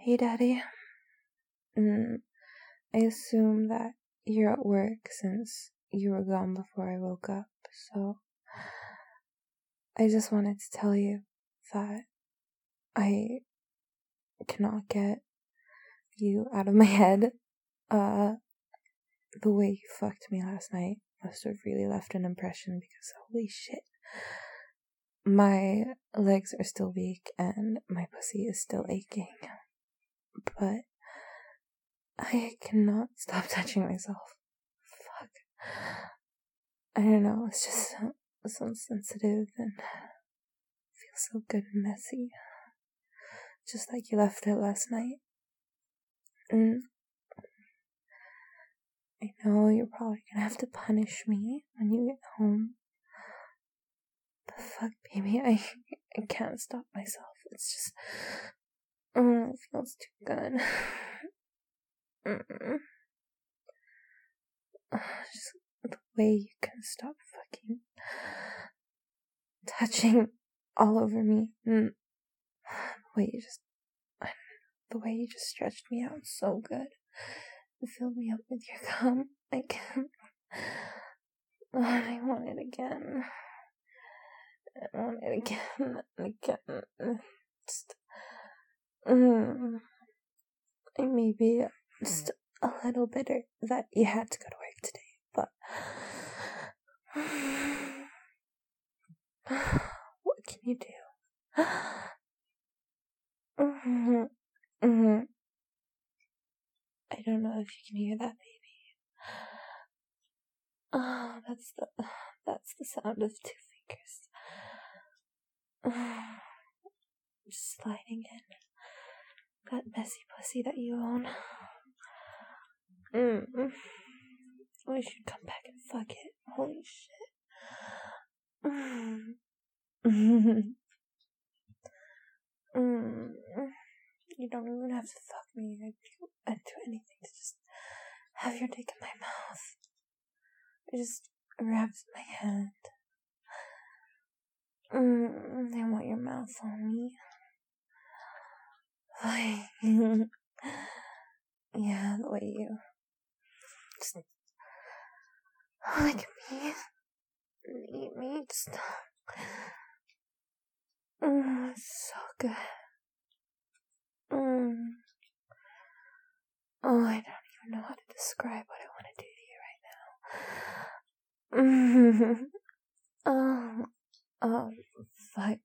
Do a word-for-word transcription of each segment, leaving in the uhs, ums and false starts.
Hey, Daddy. Mm, I assume that you're at work since you were gone before I woke up, so I just wanted to tell you that I cannot get you out of my head. Uh, the way you fucked me last night must have really left an impression because holy shit. My legs are still weak and my pussy is still aching. But I cannot stop touching myself. Fuck. I don't know, it's just so, so sensitive and feels so good and messy. Just like you left it last night. And I know you're probably gonna have to punish me when you get home. But fuck, baby, I, I can't stop myself. It's just, oh, it feels too good. Mm-mm. Just the way you can stop fucking touching all over me. Mm. The way you just, the way you just stretched me out so good. You filled me up with your cum. I can't. Oh, I want it again. I want it again and again. Just, mm, I may be just a little bitter that you had to go to work today, but what can you do? Mm-hmm. Mm-hmm. I don't know if you can hear that, baby. Oh, that's the that's the sound of two fingers. Just sliding in that messy pussy that you own. Mm. We should come back and fuck it. Holy shit. Mm. Mm. You don't even have to fuck me. I'd do, I'd do anything to just have your dick in my mouth. It just grabs my hand. Mm. I want your mouth on me. Yeah, the way you just like me, eat me, just mm, it's so good. Mm. Oh, I don't even know how to describe what I want to do to you right now. Mm. Oh, oh, fuck.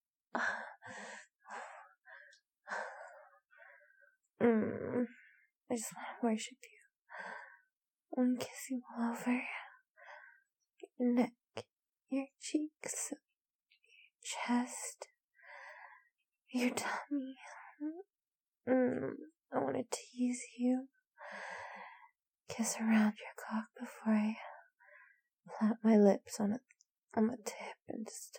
Mm. I just want to worship you. I want to kiss you all over your neck, your cheeks, your chest, your tummy. Mm. I want to tease you, kiss around your cock before I plant my lips on it, on the tip, and just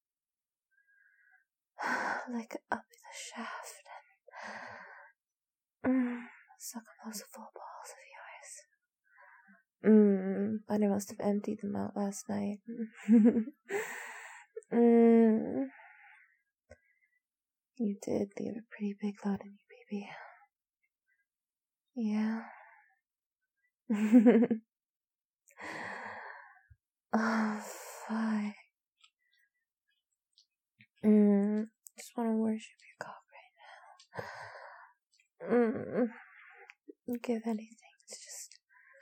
lick up the shaft and mm, suck on those full balls of yours. Mmm, but I must have emptied them out last night. Mmm. You did leave a pretty big load in you, baby. Yeah. Oh, fuck. Mmm. Just want to worship your cock right now. Mmm. Give anything to just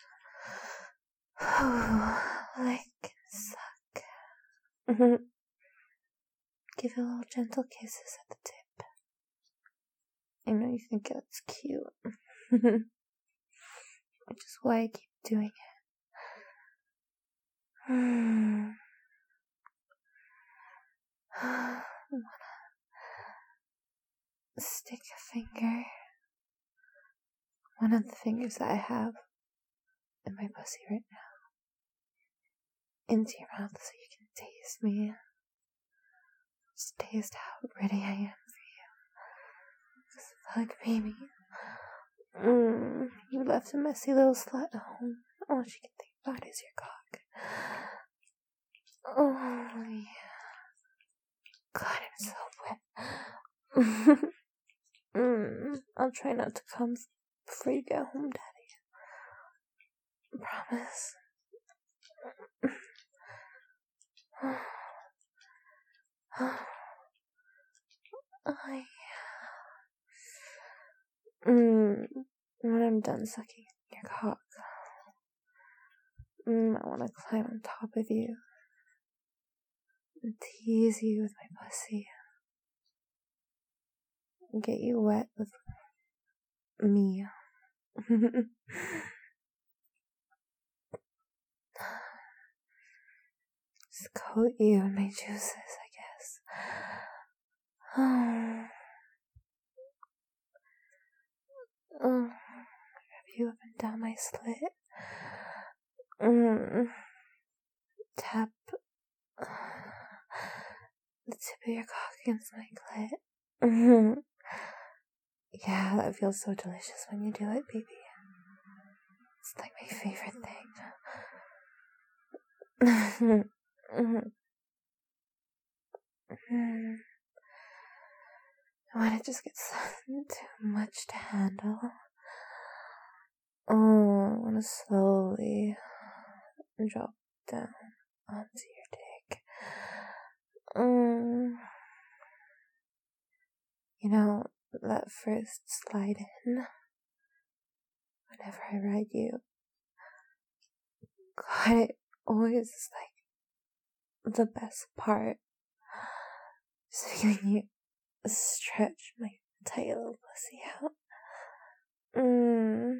lick and suck. Give it little gentle kisses at the tip. I know you think that's cute. Which is why I keep doing it. Hmm. I wanna stick a finger, one of the fingers that I have in my pussy right now, into your mouth so you can taste me. Just taste how ready I am for you. Just fuck, baby. Mm, you left a messy little slut at home. All she can think about is your cock. Oh, yeah. God, I'm so wet. Mm, I'll try not to come before you get home, Daddy. Promise. I... Mm, when I'm done sucking your cock, mm, I want to climb on top of you and tease you with my pussy and get you wet with me. Just coat you in my juices, I guess. Oh, rub you up and down my slit. Mm. Tap the tip of your cock against my clit. Mm. Yeah, that feels so delicious when you do it, baby. It's like my favorite thing. When it just gets too much to handle. Oh, I want to slowly drop down onto your dick. Mm. You know, that first slide in, whenever I ride you, God, it always is like the best part. Just feeling you stretch my tight little pussy out. Mm.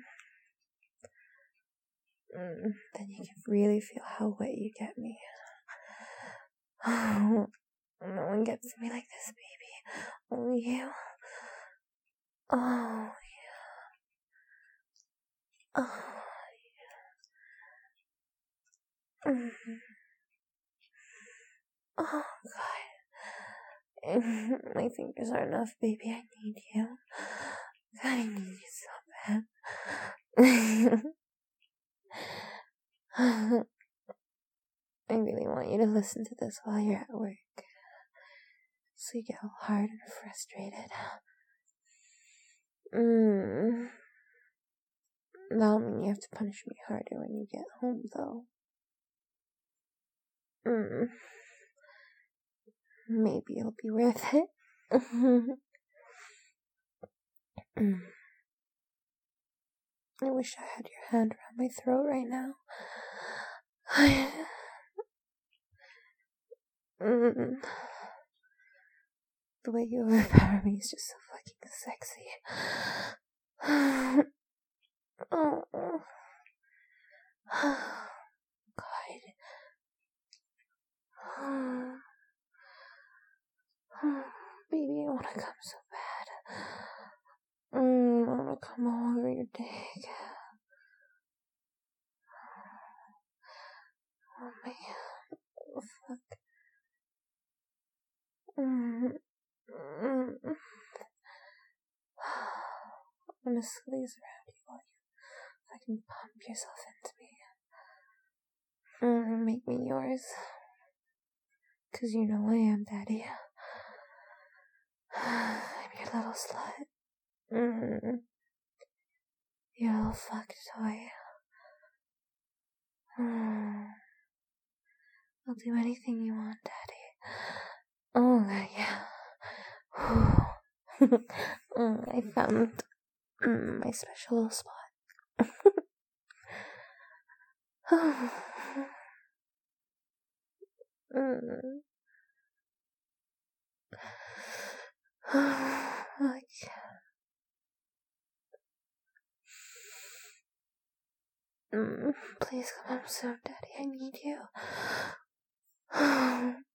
Mm. Then you can really feel how wet you get me. Oh, no one gets me like this, baby. Only you. Oh, yeah. Oh, yeah. Mm-hmm. Oh, God. My fingers aren't enough, baby. I need you. God, I need you so bad. I really want you to listen to this while you're at work, so you get all hard and frustrated. Mm. That'll mean you have to punish me harder when you get home, though. Mm. Maybe it'll be worth it. Mm. I wish I had your hand around my throat right now. Mm. The way you overpower me is just so fucking sexy. Oh. God. Baby, I wanna come so bad. Mm, I wanna come all over your dick. Oh my god. Oh, fuck. Mm. Mm. I'm gonna squeeze around you while you fucking pump yourself into me. Mm, make me yours. Cause you know I am, Daddy. I'm your little slut. Mm. Your little fuck toy. Mm. I'll do anything you want, Daddy. Oh, yeah. mm, I found mm, my special little spot. mm. Like, mm, please come home soon, Daddy. I need you.